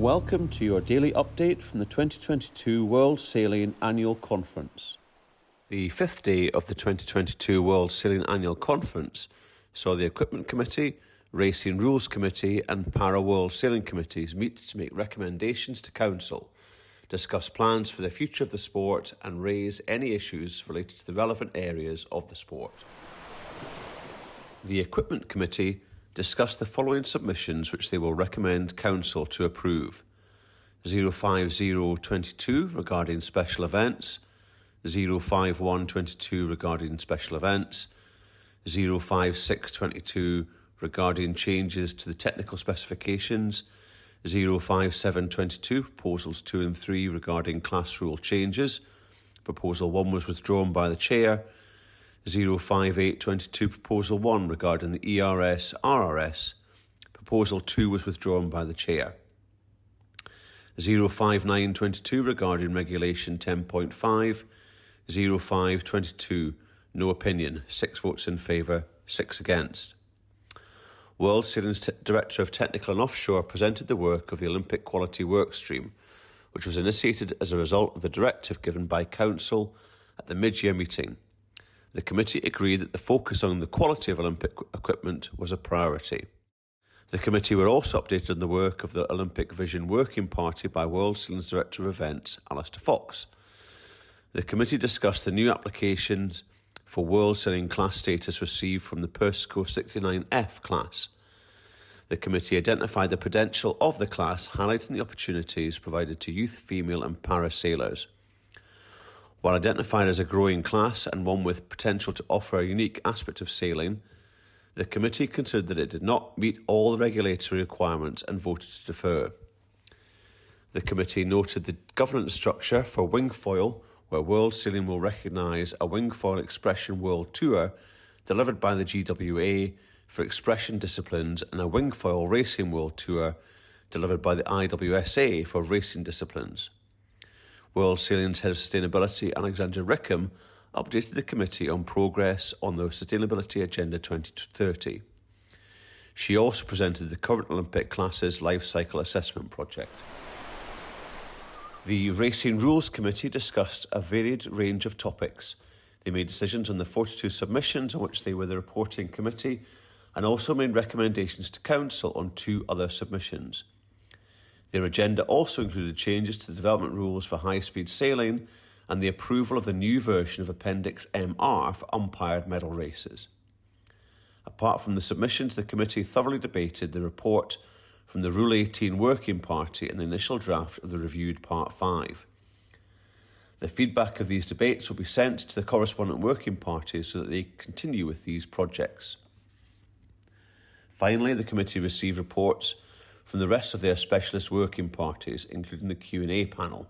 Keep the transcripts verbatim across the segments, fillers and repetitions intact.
Welcome to your daily update from the twenty twenty-two World Sailing Annual Conference. The fifth day of the twenty twenty-two World Sailing Annual Conference saw the Equipment Committee, Racing Rules Committee and Para World Sailing Committees meet to make recommendations to Council, discuss plans for the future of the sport and raise any issues related to the relevant areas of the sport. The Equipment Committee discussed the following submissions which they will recommend Council to approve: zero five zero twenty-two regarding special events, zero five one twenty-two regarding special events, zero five six twenty-two regarding changes to the technical specifications, zero five seven twenty-two proposals two and three regarding class rule changes. Proposal one was withdrawn by the Chair. zero five eight twenty-two Proposal one regarding the E R S R R S. Proposal two was withdrawn by the Chair. zero five nine twenty-two regarding Regulation ten point five. zero five twenty-two no opinion, six votes in favour, six against. World Sailing's T- Director of Technical and Offshore presented the work of the Olympic Quality Workstream, which was initiated as a result of the directive given by Council at the mid-year meeting. The committee agreed that the focus on the quality of Olympic equipment was a priority. The committee were also updated on the work of the Olympic Vision Working Party by World Sailing's Director of Events, Alistair Fox. The committee discussed the new applications for World Sailing class status received from the Persico sixty-nine F class. The committee identified the potential of the class, highlighting the opportunities provided to youth, female and para sailors. While identified as a growing class and one with potential to offer a unique aspect of sailing, the committee considered that it did not meet all the regulatory requirements and voted to defer. The committee noted the governance structure for wingfoil, where World Sailing will recognise a wingfoil expression world tour delivered by the G W A for expression disciplines and a wingfoil racing world tour delivered by the I W S A for racing disciplines. World Sailing's Head of Sustainability, Alexandra Rickham, updated the committee on progress on the Sustainability Agenda twenty thirty. She also presented the current Olympic classes life cycle assessment project. The Racing Rules Committee discussed a varied range of topics. They made decisions on the forty-two submissions on which they were the reporting committee and also made recommendations to Council on two other submissions. Their agenda also included changes to the development rules for high-speed sailing and the approval of the new version of Appendix M R for umpired medal races. Apart from the submissions, the committee thoroughly debated the report from the Rule eighteen Working Party and the initial draft of the reviewed Part five. The feedback of these debates will be sent to the correspondent working parties so that they continue with these projects. Finally, the committee received reports from the rest of their specialist working parties, including the Q and A panel.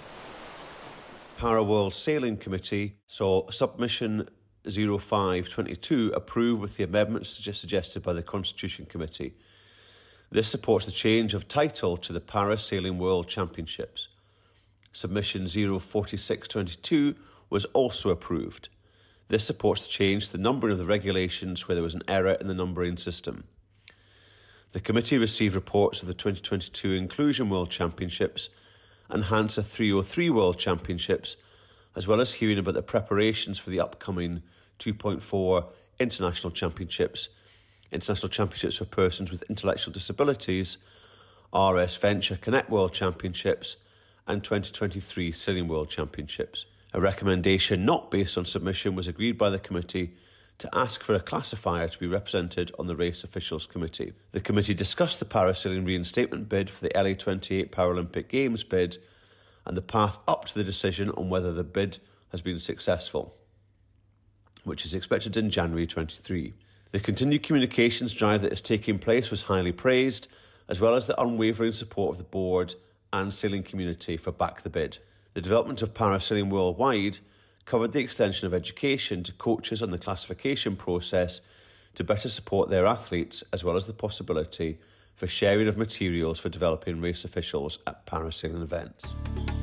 Para World Sailing Committee saw submission zero five twenty-two approved with the amendments suggested by the Constitution Committee. This supports the change of title to the Para Sailing World Championships. Submission zero four six twenty-two was also approved. This supports the change to the numbering of the regulations where there was an error in the numbering system. The committee received reports of the twenty twenty-two Inclusion World Championships and Hansa three oh three World Championships, as well as hearing about the preparations for the upcoming two point four International Championships, International Championships for Persons with Intellectual Disabilities, R S Venture Connect World Championships, and twenty twenty-three Sailing World Championships. A recommendation not based on submission was agreed by the committee to ask for a classifier to be represented on the Race Officials Committee. The committee discussed the parasailing reinstatement bid for the L A twenty-eight Paralympic Games bid and the path up to the decision on whether the bid has been successful, which is expected in January twenty-three. The continued communications drive that is taking place was highly praised, as well as the unwavering support of the board and sailing community for Back the Bid. The development of parasailing worldwide covered the extension of education to coaches on the classification process to better support their athletes, as well as the possibility for sharing of materials for developing race officials at parasailing events.